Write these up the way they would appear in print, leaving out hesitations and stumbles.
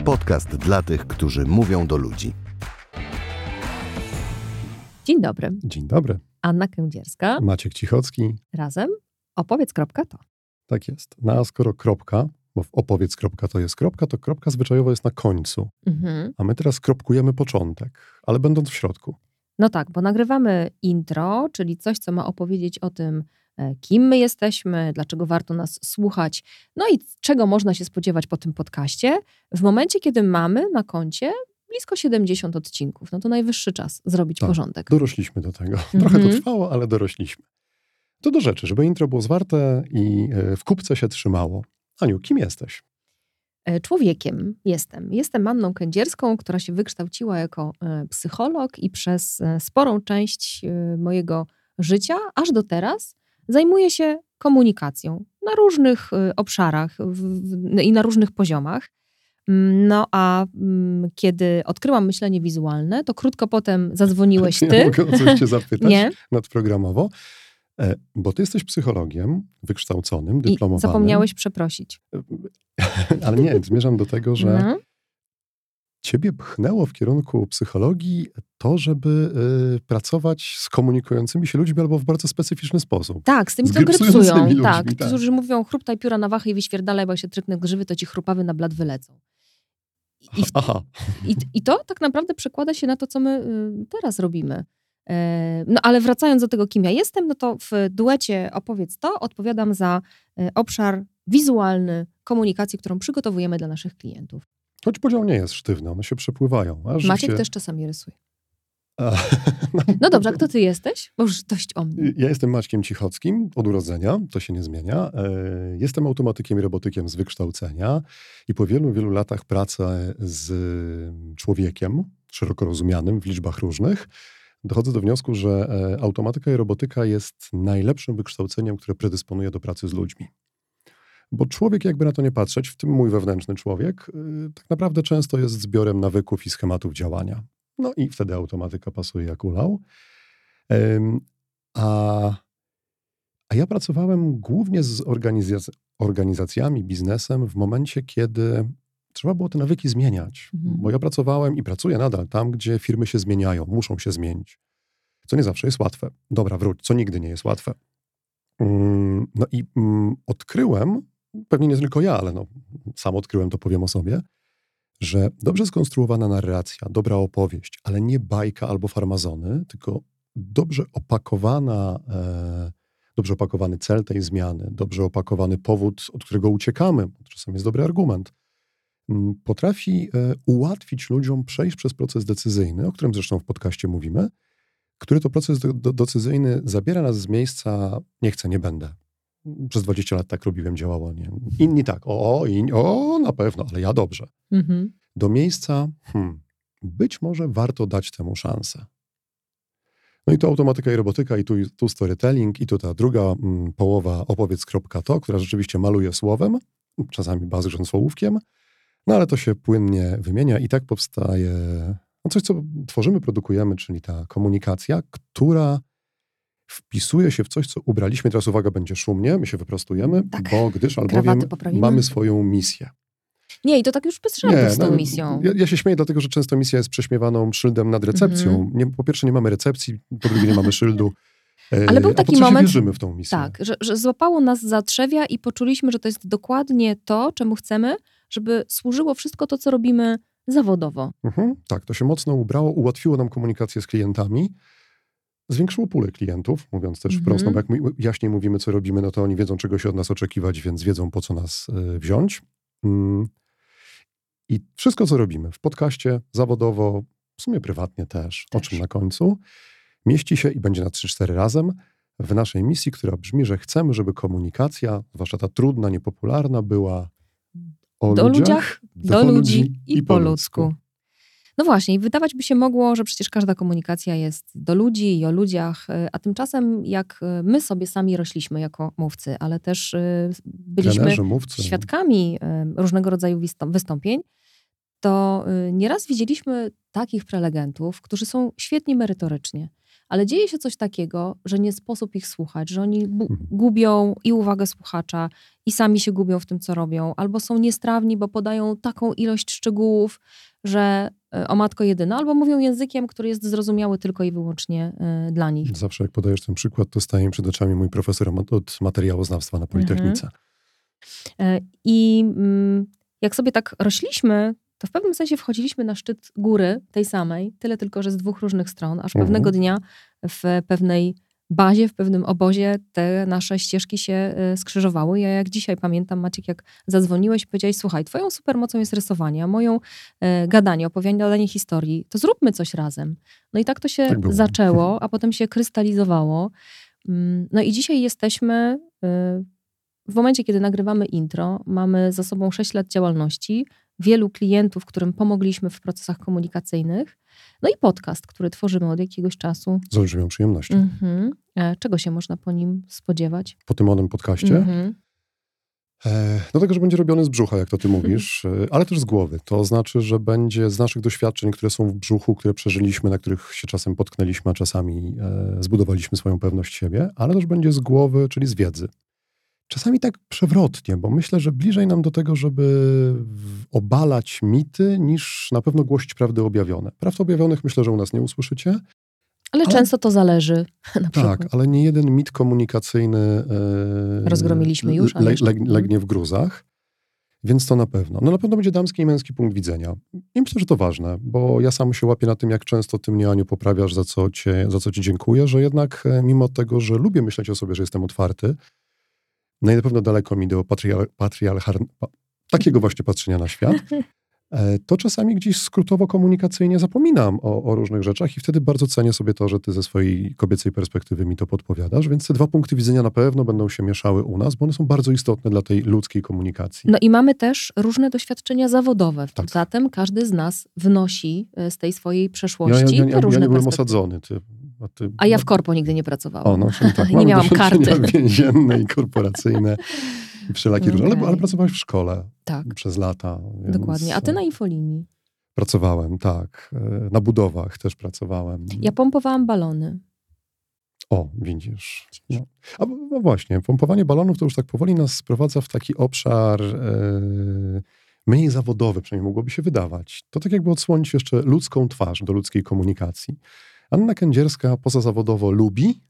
Podcast dla tych, którzy mówią do ludzi. Dzień dobry. Dzień dobry. Anna Kędzierska. Maciek Cichocki. Razem opowiedz.to. Tak jest. No a skoro kropka, bo w opowiedz.to to jest kropka, to kropka zwyczajowo jest na końcu. A my teraz kropkujemy początek, ale będąc w środku. No tak, bo nagrywamy intro, czyli coś, co ma opowiedzieć o tym, kim my jesteśmy, dlaczego warto nas słuchać, no i czego można się spodziewać po tym podcaście. W momencie, kiedy mamy na koncie blisko 70 odcinków, no to najwyższy czas zrobić porządek. Dorośliśmy do tego. Trochę to trwało, ale dorośliśmy. To do rzeczy, żeby intro było zwarte i w kupce się trzymało. Aniu, kim jesteś? Człowiekiem jestem. Jestem Anną Kędzierską, która się wykształciła jako psycholog i przez sporą część mojego życia, aż do teraz, zajmuję się komunikacją na różnych obszarach i na różnych poziomach. No a kiedy odkryłam myślenie wizualne, to krótko potem zadzwoniłeś ty. Ja mogę o coś cię zapytać Nie? nadprogramowo. Bo ty jesteś psychologiem wykształconym, dyplomowanym. I zapomniałeś przeprosić. Ale nie, zmierzam do tego, że ciebie pchnęło w kierunku psychologii to, żeby pracować z komunikującymi się ludźmi albo w bardzo specyficzny sposób. Tak, z tymi, co grypsują. Tak, którzy mówią chruptaj pióra na wachę i wyświerdalaj, bo jak się tryknę grzywy, to ci chrupawy na blat wylecą. I to tak naprawdę przekłada się na to, co my teraz robimy. No ale wracając do tego, kim ja jestem, no to w duecie Opowiedz to odpowiadam za obszar wizualny komunikacji, którą przygotowujemy dla naszych klientów. Choć podział nie jest sztywny, one się przepływają. Maciek też czasami rysuje. No dobrze, a kto ty jesteś? Bo już dość o mnie. Ja jestem Maćkiem Cichockim od urodzenia, to się nie zmienia. Jestem automatykiem i robotykiem z wykształcenia i po wielu, wielu latach pracy z człowiekiem, szeroko rozumianym w liczbach różnych, dochodzę do wniosku, że automatyka i robotyka jest najlepszym wykształceniem, które predysponuje do pracy z ludźmi. Bo człowiek, jakby na to nie patrzeć, w tym mój wewnętrzny człowiek, tak naprawdę często jest zbiorem nawyków i schematów działania. No i wtedy automatyka pasuje jak ulał. A ja pracowałem głównie z organizacjami, biznesem w momencie, kiedy trzeba było te nawyki zmieniać. Bo ja pracowałem i pracuję nadal tam, gdzie firmy się zmieniają, muszą się zmienić. Co nie zawsze jest łatwe. Dobra, wróć, co nigdy nie jest łatwe. No i odkryłem, pewnie nie tylko ja, ale sam odkryłem, to powiem o sobie, że dobrze skonstruowana narracja, dobra opowieść, ale nie bajka albo farmazony, tylko dobrze opakowany cel tej zmiany, dobrze opakowany powód, od którego uciekamy, bo czasem jest dobry argument, potrafi ułatwić ludziom przejść przez proces decyzyjny, o którym zresztą w podcaście mówimy, który to proces decyzyjny zabiera nas z miejsca nie chcę, nie będę. Przez 20 lat tak robiłem, działało. Nie? Inni tak, na pewno, ale ja dobrze. Do miejsca, być może warto dać temu szansę. No i to automatyka i robotyka, i tu storytelling, i tu ta druga połowa opowiedz.to, która rzeczywiście maluje słowem, czasami bazgrząc słówkiem, no ale to się płynnie wymienia i tak powstaje coś, co tworzymy, produkujemy, czyli ta komunikacja, która wpisuje się w coś, co ubraliśmy. Teraz uwaga, będzie szumnie, my się wyprostujemy, gdyż albowiem mamy swoją misję. Nie, i to tak już bez żartów z tą misją. Ja się śmieję, dlatego że często misja jest prześmiewaną szyldem nad recepcją. Po pierwsze nie mamy recepcji, po drugie nie mamy szyldu. Ale był taki moment, wierzymy w tą misję. Tak, że złapało nas za trzewia i poczuliśmy, że to jest dokładnie to, czemu chcemy, żeby służyło wszystko to, co robimy zawodowo. Tak, to się mocno ubrało, ułatwiło nam komunikację z klientami, zwiększyło pulę klientów, mówiąc też wprost, bo jak my jaśniej mówimy, co robimy, no to oni wiedzą, czego się od nas oczekiwać, więc wiedzą, po co nas wziąć. I wszystko, co robimy w podcaście, zawodowo, w sumie prywatnie też, o czym na końcu, mieści się i będzie na 3-4 razem w naszej misji, która brzmi, że chcemy, żeby komunikacja, zwłaszcza ta trudna, niepopularna, była o ludziach, do ludzi i po ludzku. No właśnie, i wydawać by się mogło, że przecież każda komunikacja jest do ludzi i o ludziach, a tymczasem jak my sobie sami rośliśmy jako mówcy, ale też byliśmy świadkami różnego rodzaju wystąpień, to nieraz widzieliśmy takich prelegentów, którzy są świetni merytorycznie, ale dzieje się coś takiego, że nie sposób ich słuchać, że oni gubią i uwagę słuchacza, i sami się gubią w tym, co robią, albo są niestrawni, bo podają taką ilość szczegółów, że o matko jedyna, albo mówią językiem, który jest zrozumiały tylko i wyłącznie dla nich. Zawsze jak podajesz ten przykład, to staje mi przed oczami mój profesor od materiałoznawstwa na Politechnice. I jak sobie tak rośliśmy, to w pewnym sensie wchodziliśmy na szczyt góry tej samej, tyle tylko, że z dwóch różnych stron, aż pewnego dnia w pewnej bazie, w pewnym obozie te nasze ścieżki się skrzyżowały. Ja jak dzisiaj pamiętam, Maciek, jak zadzwoniłeś i powiedziałeś, słuchaj, twoją supermocą jest rysowanie, a moją gadanie, opowiadanie historii, to zróbmy coś razem. No i tak to się zaczęło, a potem się krystalizowało. No i dzisiaj jesteśmy w momencie, kiedy nagrywamy intro, mamy za sobą 6 lat działalności, wielu klientów, którym pomogliśmy w procesach komunikacyjnych, no i podcast, który tworzymy od jakiegoś czasu. Z olbrzymią przyjemnością. Czego się można po nim spodziewać? Po tym onym podcaście? Do tego, że będzie robiony z brzucha, jak to ty mówisz, ale też z głowy. To znaczy, że będzie z naszych doświadczeń, które są w brzuchu, które przeżyliśmy, na których się czasem potknęliśmy, a czasami zbudowaliśmy swoją pewność siebie, ale też będzie z głowy, czyli z wiedzy. Czasami tak przewrotnie, bo myślę, że bliżej nam do tego, żeby obalać mity, niż na pewno głosić prawdy objawione. Prawd objawionych myślę, że u nas nie usłyszycie. Ale często to zależy. Na tak, ale nie jeden mit komunikacyjny rozgromiliśmy już, legnie w gruzach, więc to na pewno. No na pewno będzie damski i męski punkt widzenia. I myślę, że to ważne, bo ja sam się łapię na tym, jak często ty mnie, Aniu, poprawiasz, za co ci dziękuję, że jednak mimo tego, że lubię myśleć o sobie, że jestem otwarty, no i na pewno daleko mi do takiego właśnie patrzenia na świat, to czasami gdzieś skrótowo komunikacyjnie zapominam o różnych rzeczach i wtedy bardzo cenię sobie to, że ty ze swojej kobiecej perspektywy mi to podpowiadasz, więc te 2 punkty widzenia na pewno będą się mieszały u nas, bo one są bardzo istotne dla tej ludzkiej komunikacji. No i mamy też różne doświadczenia zawodowe, zatem każdy z nas wnosi z tej swojej przeszłości te różne ja nie byłem osadzony. A ja w korpo nigdy nie pracowałam. No, czyli tak, nie miałam karty. Więzienne i korporacyjne. Wszelakie różne, ale pracowałeś w szkole przez lata. Więc dokładnie. A ty na infolinii? Pracowałem, tak. Na budowach też pracowałem. Ja pompowałam balony. O, widzisz. No. A właśnie, pompowanie balonów to już tak powoli nas sprowadza w taki obszar mniej zawodowy, przynajmniej mogłoby się wydawać. To tak jakby odsłonić jeszcze ludzką twarz do ludzkiej komunikacji. Anna Kędzierska pozazawodowo lubi?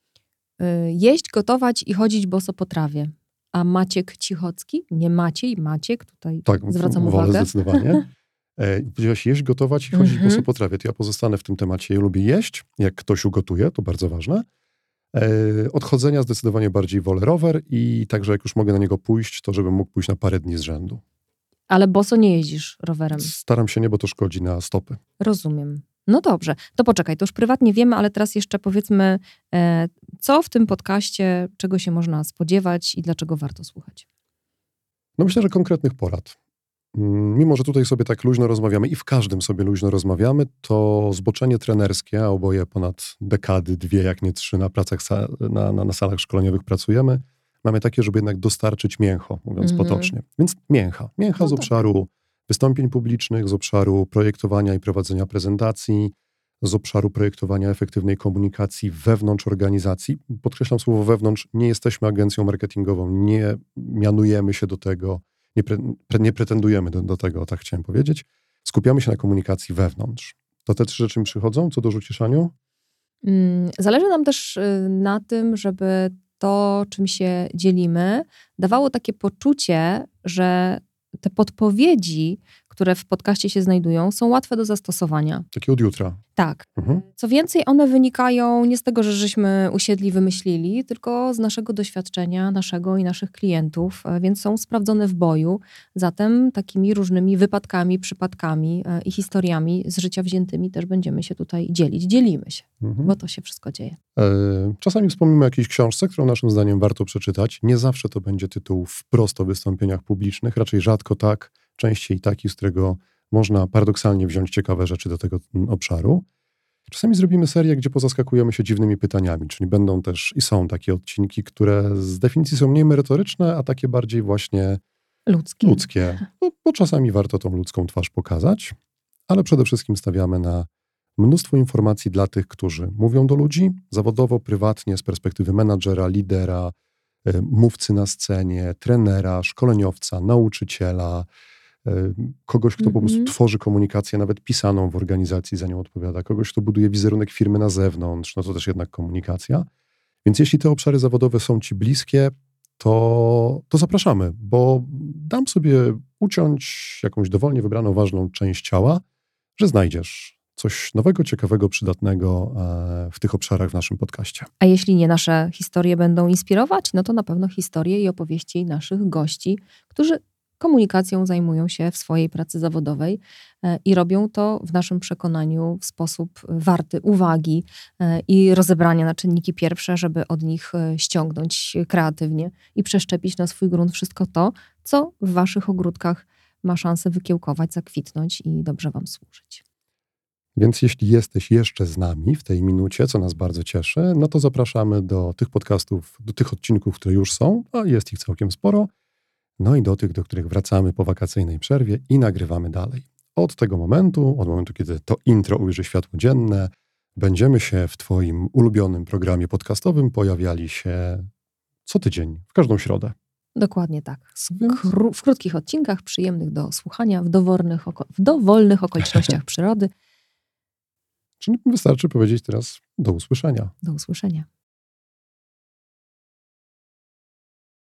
Jeść, gotować i chodzić boso po trawie. A Maciek Cichocki? Nie Maciej, Maciek, tutaj zwracam uwagę. Tak, zdecydowanie. Powiedziałaś jeść, gotować i chodzić boso po trawie. To ja pozostanę w tym temacie. Ja lubię jeść, jak ktoś ugotuje, to bardzo ważne. Odchodzenia zdecydowanie bardziej wolę rower i także jak już mogę na niego pójść, to żebym mógł pójść na parę dni z rzędu. Ale boso nie jeździsz rowerem? Staram się nie, bo to szkodzi na stopy. Rozumiem. No dobrze, to poczekaj, to już prywatnie wiemy, ale teraz jeszcze powiedzmy, co w tym podcaście, czego się można spodziewać i dlaczego warto słuchać? No myślę, że konkretnych porad. Mimo, że tutaj sobie tak luźno rozmawiamy i w każdym sobie luźno rozmawiamy, to zboczenie trenerskie, a oboje ponad dekady, 2, jak nie 3 na pracach, na salach szkoleniowych pracujemy, mamy takie, żeby jednak dostarczyć mięcho, mówiąc potocznie. Więc mięcha z obszaru wystąpień publicznych, z obszaru projektowania i prowadzenia prezentacji, z obszaru projektowania efektywnej komunikacji wewnątrz organizacji. Podkreślam słowo wewnątrz, nie jesteśmy agencją marketingową, nie mianujemy się do tego, nie pretendujemy do tego, tak chciałem powiedzieć. Skupiamy się na komunikacji wewnątrz. To te 3 rzeczy mi przychodzą. Co dorzucisz, Aniu? Zależy nam też na tym, żeby to, czym się dzielimy, dawało takie poczucie, że te podpowiedzi, które w podcaście się znajdują, są łatwe do zastosowania. Takie od jutra. Tak. Co więcej, one wynikają nie z tego, że żeśmy usiedli, wymyślili, tylko z naszego doświadczenia, naszego i naszych klientów, więc są sprawdzone w boju. Zatem takimi różnymi wypadkami, przypadkami i historiami z życia wziętymi też będziemy się tutaj dzielić. Dzielimy się, bo to się wszystko dzieje. Czasami wspomnimy o jakiejś książce, którą naszym zdaniem warto przeczytać. Nie zawsze to będzie tytuł wprost o wystąpieniach publicznych, raczej rzadko tak, częściej taki, z którego można paradoksalnie wziąć ciekawe rzeczy do tego obszaru. Czasami zrobimy serię, gdzie pozaskakujemy się dziwnymi pytaniami, czyli będą też i są takie odcinki, które z definicji są mniej merytoryczne, a takie bardziej właśnie ludzkie. Bo czasami warto tą ludzką twarz pokazać, ale przede wszystkim stawiamy na Mnóstwo informacji dla tych, którzy mówią do ludzi zawodowo, prywatnie, z perspektywy menadżera, lidera, mówcy na scenie, trenera, szkoleniowca, nauczyciela, kogoś, kto po prostu tworzy komunikację, nawet pisaną w organizacji, za nią odpowiada, kogoś, kto buduje wizerunek firmy na zewnątrz, no to też jednak komunikacja. Więc jeśli te obszary zawodowe są ci bliskie, to zapraszamy, bo dam sobie uciąć jakąś dowolnie wybraną ważną część ciała, że znajdziesz coś nowego, ciekawego, przydatnego w tych obszarach w naszym podcaście. A jeśli nie nasze historie będą inspirować, no to na pewno historie i opowieści naszych gości, którzy komunikacją zajmują się w swojej pracy zawodowej i robią to w naszym przekonaniu w sposób warty uwagi i rozebrania na czynniki pierwsze, żeby od nich ściągnąć kreatywnie i przeszczepić na swój grunt wszystko to, co w waszych ogródkach ma szansę wykiełkować, zakwitnąć i dobrze wam służyć. Więc jeśli jesteś jeszcze z nami w tej minucie, co nas bardzo cieszy, no to zapraszamy do tych podcastów, do tych odcinków, które już są, a jest ich całkiem sporo, no i do tych, do których wracamy po wakacyjnej przerwie i nagrywamy dalej. Od momentu, kiedy to intro ujrzy światło dzienne, będziemy się w twoim ulubionym programie podcastowym pojawiali się co tydzień, w każdą środę. Dokładnie tak. W krótkich odcinkach, przyjemnych do słuchania, w dowolnych okolicznościach przyrody. Czyli wystarczy powiedzieć teraz do usłyszenia. Do usłyszenia.